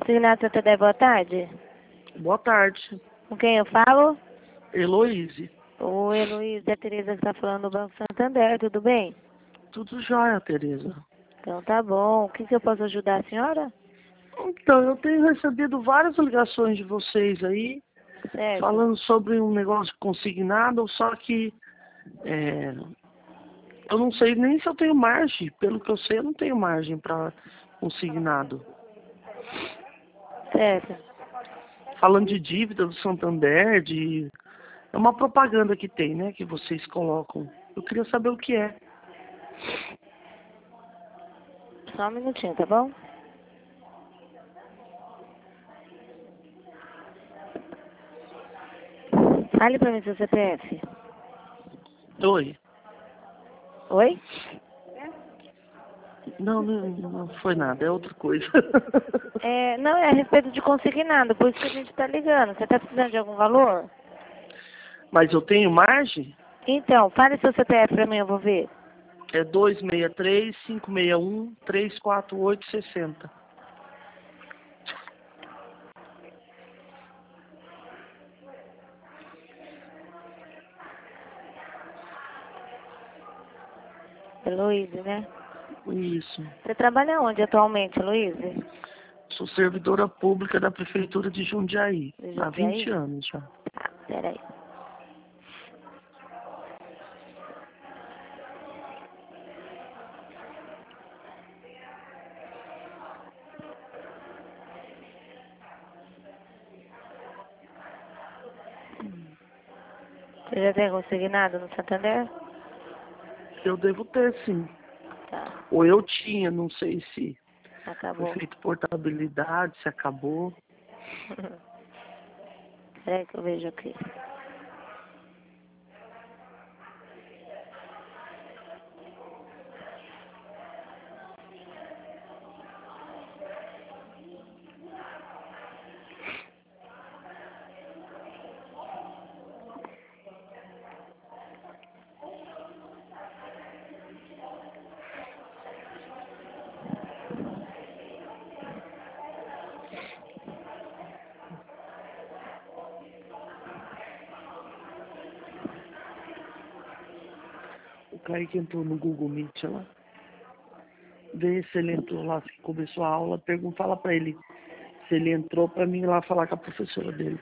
Consignado Santander, boa tarde. Boa tarde. Com quem eu falo? Heloíse. Oi, Heloísa, é a Tereza que está falando do Banco Santander, tudo bem? Tudo jóia, Tereza. Então tá bom. O que eu posso ajudar a senhora? Então, eu tenho recebido várias ligações de vocês aí, Certo. falando sobre um negócio consignado, só que eu não sei nem se eu tenho margem. Pelo que eu sei, eu não tenho margem para consignado. Certo. Falando de dívida do Santander, é uma propaganda que tem, né, que vocês colocam. Eu queria saber o que é. Só um minutinho, tá bom? Fale pra mim seu CPF. Oi. Oi? Não foi nada, é outra coisa. Não, é a respeito de consignado, por isso que a gente tá ligando. Você tá precisando de algum valor? Mas eu tenho margem? Então, fale seu CPF pra mim, eu vou ver. É 263-561-348-60. Heloísa, né? Isso. Você trabalha onde atualmente, Heloísa? Sou servidora pública da Prefeitura de Jundiaí. De Há Jundiaí? 20 anos já. Tá, peraí. Você já tem consignado no Santander? Eu devo ter, sim. Tá, Ou eu tinha, não sei se foi acabou. feito portabilidade, se acabou. Peraí que eu vejo aqui. O Kaique entrou no Google Meet lá. Vê se ele entrou lá, se começou a aula. Fala pra ele se ele entrou pra mim ir lá falar com a professora dele.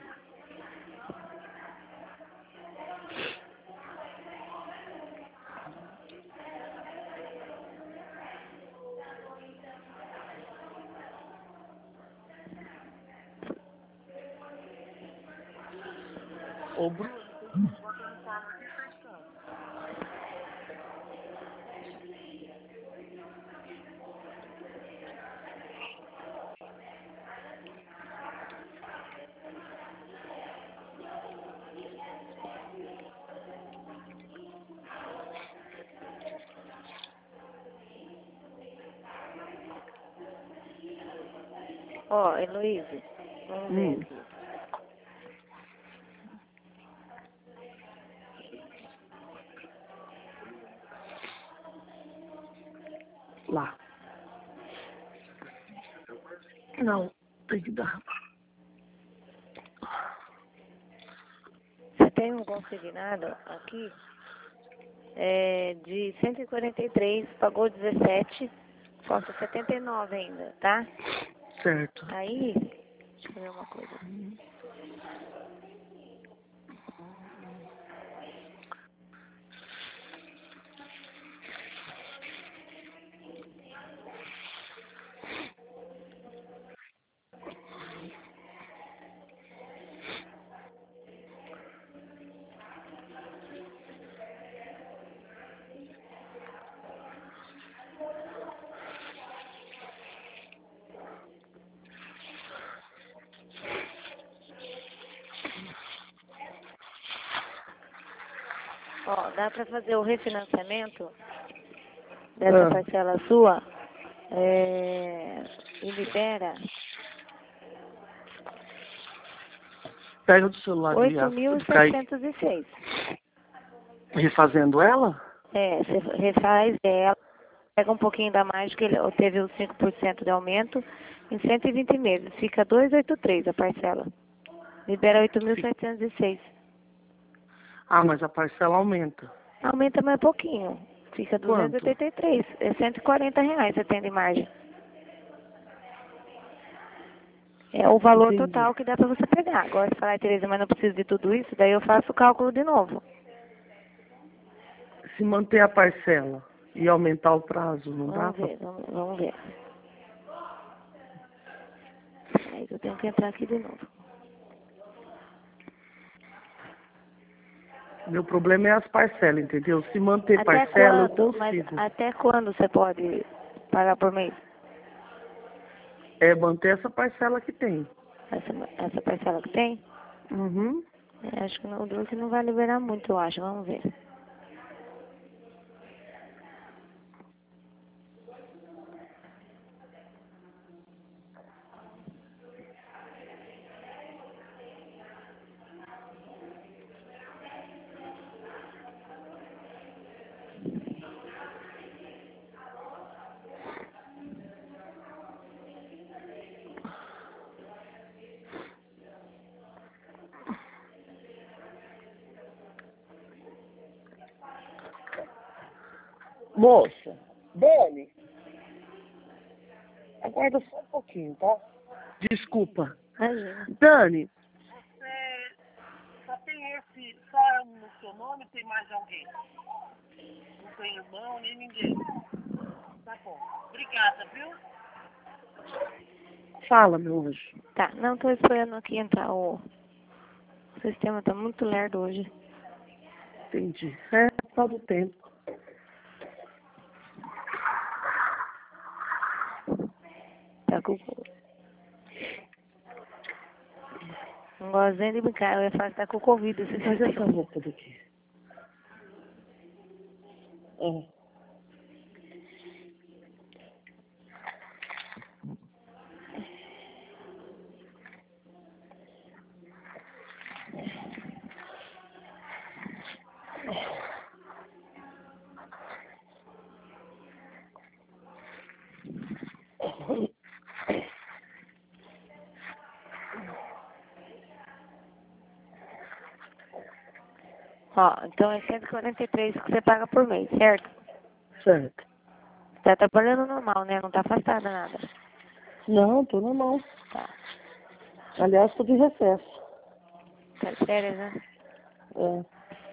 Ô, Bruno. Ó, Heloísa, vamos ver aqui. Lá. Não, tem que dar. Você tem um consignado aqui de 143, pagou 17, falta 79 ainda, tá? Certo. Aí, deixa eu ver uma coisa. Ó, dá pra fazer o refinanciamento dessa parcela sua e libera Pega do celular do 8.706. Refazendo ela? Você refaz ela pega um pouquinho da mais, que ele teve os 5% de aumento em 120 meses. Fica 283 a parcela. Libera 8.706. Ah, mas a parcela aumenta. Aumenta mais pouquinho. Fica Quanto? 283. É R$ 140 você tem de margem. É o valor Entendi. total que dá para você pegar. Agora, se falar, Tereza, mas não preciso de tudo isso, daí eu faço o cálculo de novo. Se manter a parcela e aumentar o prazo, não dá? Vamos ver. Aí eu tenho que entrar aqui de novo. Meu problema é as parcelas, entendeu? Se manter Até parcela, quando? eu Mas consigo. até quando você pode pagar por mês? É manter essa parcela que tem. Essa parcela que tem? Uhum. Acho que o Duque não vai liberar muito, eu acho. Vamos ver. Moça, Dani, aguarda só um pouquinho, tá? Desculpa. Imagina. Dani, você só tem esse, só no seu nome, tem mais alguém? Não tem irmão, nem ninguém. Tá bom. Obrigada, viu? Fala, meu anjo. Tá, não tô esperando aqui entrar o sistema, tá muito lerdo hoje. Entendi. É, só do tempo. Tá com... Não gosto nem de brincar, eu ia falar que tá com Covid esse Mas sistema. essa roupa daqui? É. Ó, então é 143 que você paga por mês, certo? Certo. Tá trabalhando normal, né? Não tá afastada nada. Não, tô na mão. Tá. Aliás, tô de recesso. Tá de férias, né? É.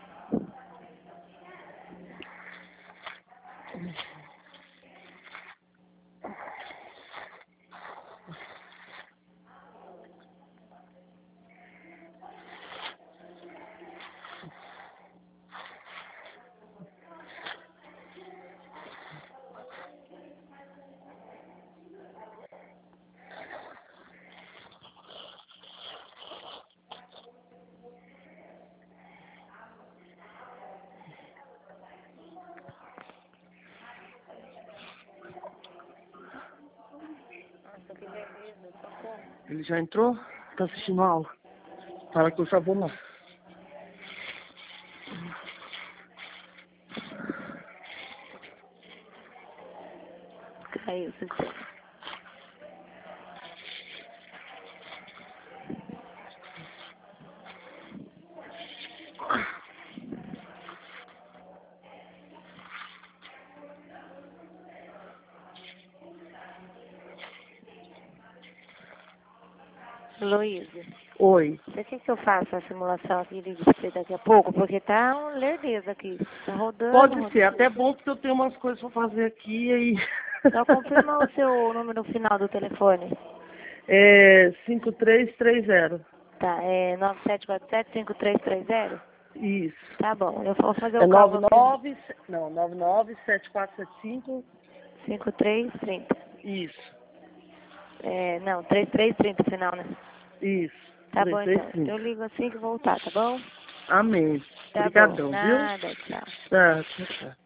Nossa, que beleza, socorro. Ele já entrou? Tá assistindo a aula? Fala que eu já vou lá. Caiu o sistema. Luísa, Oi. você quer que eu faça a simulação aqui e ligue pra você daqui a pouco? Porque tá um lerdeza aqui. Tá rodando. Pode ser, até bom porque eu tenho umas coisas pra fazer aqui e aí. Só confirma o seu número final do telefone. É 5330. Tá, é 9747-5330? Isso. Tá bom, eu vou fazer É o cálculo aqui. 997475. 5330. Isso. É, não, 3330 final, né? Isso. Tá bom, então. 3330. Eu ligo assim que voltar, tá bom? Amém. Tá Obrigadão, bom. viu? Nada, tchau. Tá, tchau, tchau.